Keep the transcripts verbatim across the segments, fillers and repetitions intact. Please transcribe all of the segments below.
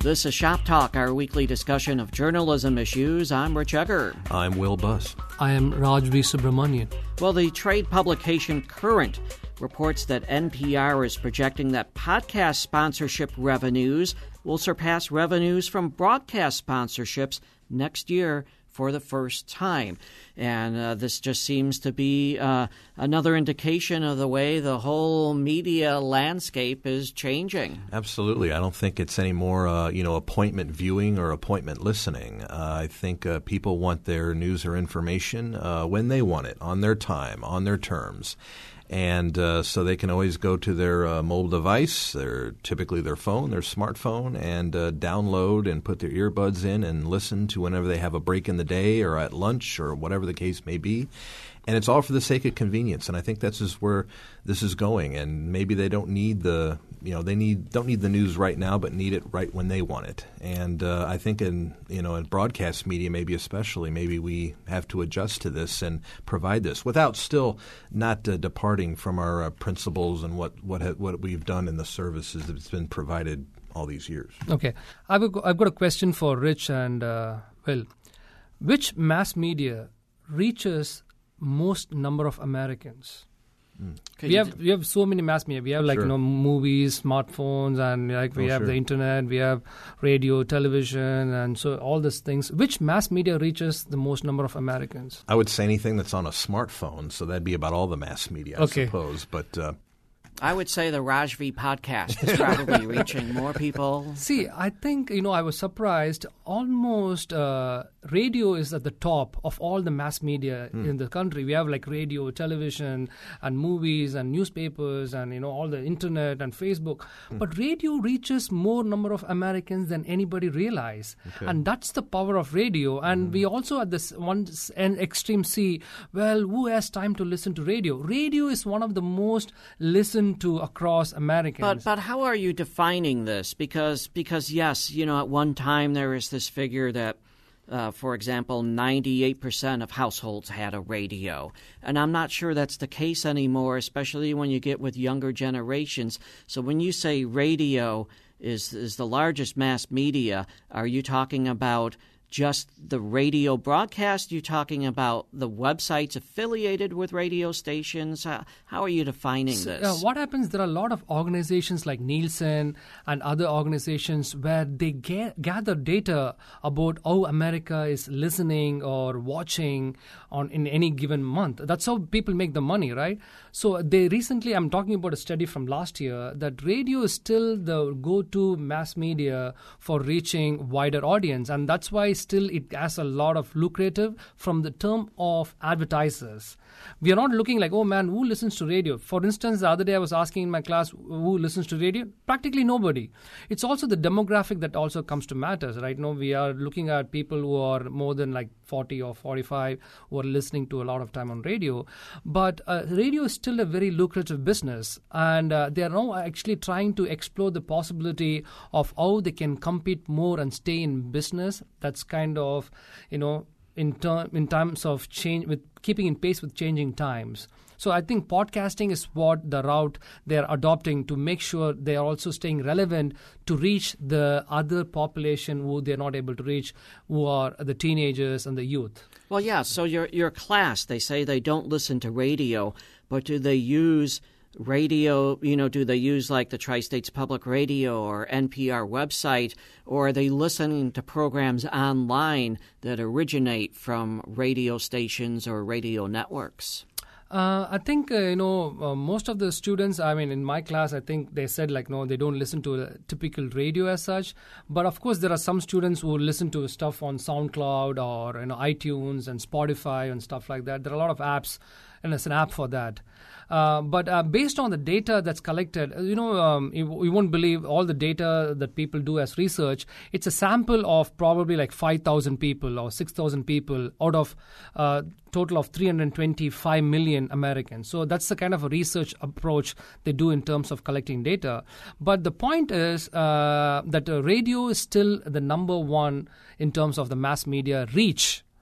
This is Shop Talk, our weekly discussion of journalism issues. I'm Rich Egger. I'm Will Buss. I am Raj V. Subramanian. Well, the trade publication Current reports that N P R is projecting that podcast sponsorship revenues will surpass revenues from broadcast sponsorships next year for the first time. And uh, this just seems to be uh, another indication of the way the whole media landscape is changing. Absolutely. I don't think it's any more, uh, you know, appointment viewing or appointment listening. Uh, I think uh, people want their news or information uh, when they want it, on their time, on their terms. And uh, so they can always go to their uh, mobile device, their typically their phone, their smartphone, and uh, download and put their earbuds in and listen to whenever they have a break in the day or at lunch or whatever the case may be. And it's all for the sake of convenience, and I think that's just where this is going. And maybe they don't need the, you know, they need don't need the news right now, but need it right when they want it. And uh, I think in, you know, in broadcast media, maybe especially, maybe we have to adjust to this and provide this without still not uh, departing from our uh, principles and what what ha- what we've done in the services that's been provided all these years. Okay, I've I've got a question for Rich and uh, Will. Which mass media reaches most number of Americans? Mm. We have we have so many mass media. We have like Sure. you know movies, smartphones, and like we Oh, have sure. the internet. We have radio, television, and so all these things. Which mass media reaches the most number of Americans? I would say anything that's on a smartphone, so that'd be about all the mass media, I Okay. suppose. But uh, I would say the Raj V podcast is probably reaching more people. See, I think, you know, I was surprised. Almost uh, radio is at the top of all the mass media Mm. in the country. We have like radio, television, and movies, and newspapers, and, you know, all the internet and Facebook. Mm. But radio reaches more number of Americans than anybody realize. Okay. And that's the power of radio. And we also at this one s- end extreme see, well, who has time to listen to radio? Radio is one of the most listened to across Americans. But but how are you defining this? Because because yes, you know, at one time there was this figure that, uh, for example, ninety-eight percent of households had a radio, and I'm not sure that's the case anymore, especially when you get with younger generations. So when you say radio is is the largest mass media, are you talking about just the radio broadcast? You talking about the websites affiliated with radio stations? How, how are you defining So, this? uh, what happens, there are a lot of organizations like Nielsen and other organizations where they ga- gather data about how America is listening or watching on in any given month. That's how people make the money, right? So they recently, I'm talking about a study from last year, that radio is still the go-to mass media for reaching wider audience. And that's why still it has a lot of lucrative from the term of advertisers. We are not looking like, oh man, who listens to radio? For instance, the other day I was asking in my class, who listens to radio? Practically nobody. It's also the demographic that also comes to matters. Right now we are looking at people who are more than like forty or forty-five who are listening to a lot of time on radio. But uh, radio is still a very lucrative business. And uh, they are now actually trying to explore the possibility of how they can compete more and stay in business. That's kind of, you know, in term in terms of change, with keeping in pace with changing times. So I think podcasting is what the route they're adopting to make sure they are also staying relevant to reach the other population who they're not able to reach, who are the teenagers and the youth. Well, yeah, so your your class, they say they don't listen to radio, but do they use radio, you know, do they use like the Tri-States Public Radio or N P R website, or are they listening to programs online that originate from radio stations or radio networks? Uh, I think, uh, you know, uh, most of the students, I mean, in my class, I think they said, like, no, they don't listen to a typical radio as such. But, of course, there are some students who listen to stuff on SoundCloud or, you know, iTunes and Spotify and stuff like that. There are a lot of apps, and there's an app for that. Uh, but uh, based on the data that's collected, you know, um, you, you won't believe all the data that people do as research. It's a sample of probably like five thousand people or six thousand people out of uh, total of three hundred twenty-five million Americans. So that's the kind of a research approach they do in terms of collecting data. But the point is uh, that uh, radio is still the number one in terms of the mass media reach.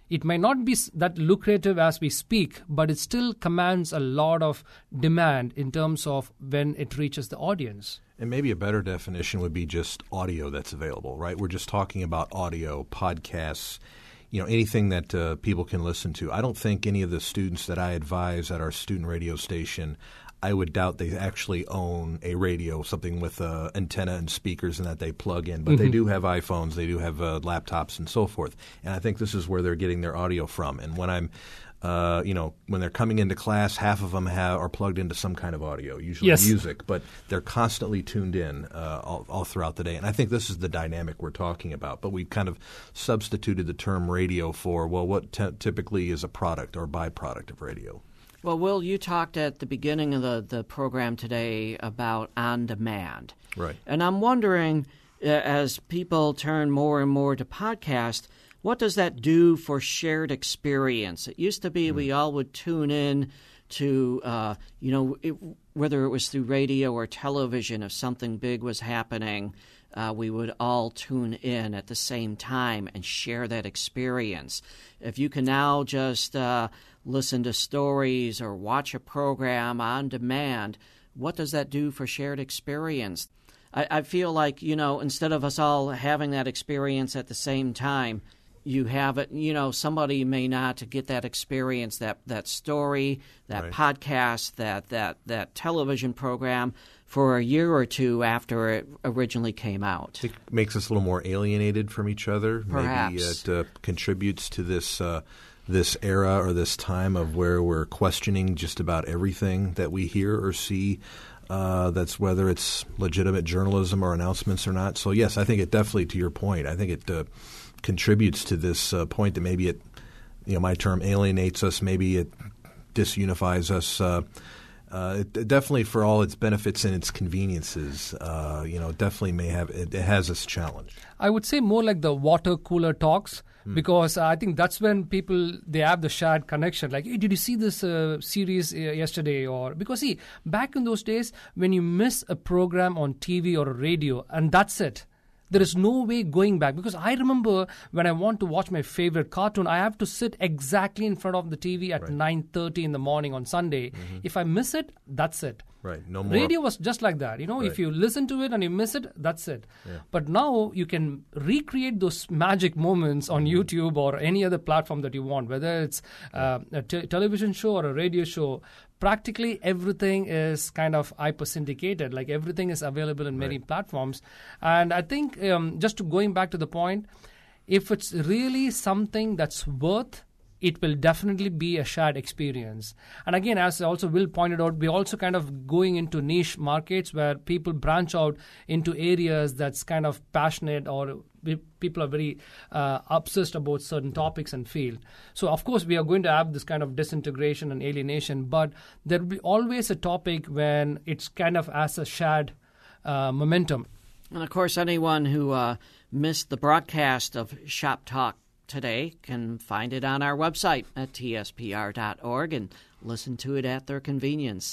It may not be that lucrative as we speak, but it still commands a lot of demand in terms of when it reaches the audience. And maybe a better definition would be just audio that's available, right? We're just talking about audio, podcasts, you know, anything that uh, people can listen to. I don't think any of the students that I advise at our student radio station, I would doubt they actually own a radio, something with uh, antenna and speakers and that they plug in. But mm-hmm. they do have iPhones, they do have uh, laptops and so forth. And I think this is where they're getting their audio from. And when I'm, uh, you know, when they're coming into class, half of them have, are plugged into some kind of audio, usually yes. music. But they're constantly tuned in uh, all, all throughout the day. And I think this is the dynamic we're talking about. But we kind of substituted the term radio for, well, what t- typically is a product or byproduct of radio. Well, Will, you talked at the beginning of the, the program today about on-demand. Right. And I'm wondering, uh, as people turn more and more to podcast, what does that do for shared experience? It used to be mm. we all would tune in to, uh, you know, it, whether it was through radio or television, if something big was happening, uh, we would all tune in at the same time and share that experience. If you can now just uh, listen to stories or watch a program on demand, what does that do for shared experience? I, I feel like, you know, instead of us all having that experience at the same time, you have it, you know, somebody may not get that experience, that, that story, that right. podcast, that, that, that television program for a year or two after it originally came out. It makes us a little more alienated from each other. Perhaps. Maybe it uh, contributes to this uh, this era or this time of where we're questioning just about everything that we hear or see. Uh, that's whether it's legitimate journalism or announcements or not. So, yes, I think it definitely, to your point, I think it uh, contributes to this uh, point that maybe it, you know, my term alienates us, maybe it disunifies us. Uh, uh, it, definitely, for all its benefits and its conveniences, uh, you know, definitely may have it, it has its challenge. I would say more like the water cooler talks. Hmm. Because uh, I think that's when people, they have the shared connection. Like, hey, did you see this uh, series uh, yesterday? Or because, see, back in those days, when you miss a program on T V or a radio, and that's it. There is no way going back. Because I remember when I want to watch my favorite cartoon, I have to sit exactly in front of the T V at right. nine thirty in the morning on Sunday. Mm-hmm. If I miss it, that's it. Right. No more. Radio was just like that. You know, right. if you listen to it and you miss it, that's it. Yeah. But now you can recreate those magic moments on mm-hmm. YouTube or any other platform that you want, whether it's uh, a t- television show or a radio show. Practically everything is kind of hyper-syndicated. Like everything is available in many right. platforms. And I think um, just to going back to the point, if it's really something that's worth, it will definitely be a shared experience. And again, as also Will pointed out, we're also kind of going into niche markets where people branch out into areas that's kind of passionate or people are very uh, obsessed about certain topics and field. So, of course, we are going to have this kind of disintegration and alienation, but there will be always a topic when it's kind of as a shared uh, momentum. And, of course, anyone who uh, missed the broadcast of Shop Talk today can find it on our website at T S P R dot org and listen to it at their convenience.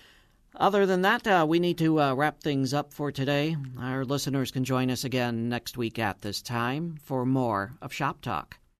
Other than that, uh, we need to uh, wrap things up for today. Our listeners can join us again next week at this time for more of Shop Talk.